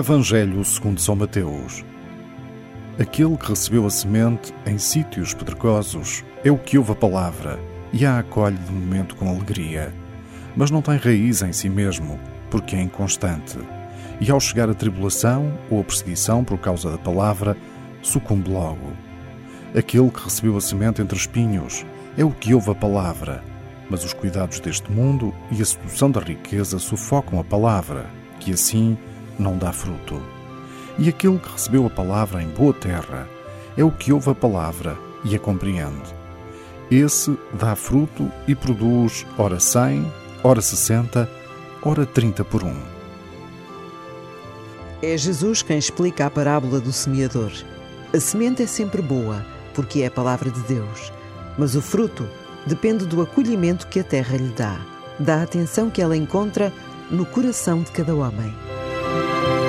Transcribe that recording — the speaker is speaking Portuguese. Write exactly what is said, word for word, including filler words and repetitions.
Evangelho segundo São Mateus. Aquele que recebeu a semente em sítios pedregosos é o que ouve a palavra e a acolhe de momento com alegria, mas não tem raiz em si mesmo, porque é inconstante, e ao chegar a tribulação ou a perseguição por causa da palavra, sucumbe logo. Aquele que recebeu a semente entre espinhos é o que ouve a palavra, mas os cuidados deste mundo e a sedução da riqueza sufocam a palavra, que assim não dá fruto. E aquele que recebeu a palavra em boa terra é o que ouve a palavra e a compreende. Esse dá fruto e produz ora cem, ora sessenta, ora trinta por um. É Jesus quem explica a parábola do semeador. A semente é sempre boa, porque é a palavra de Deus, mas o fruto depende do acolhimento que a terra lhe dá, da atenção que ela encontra no coração de cada homem.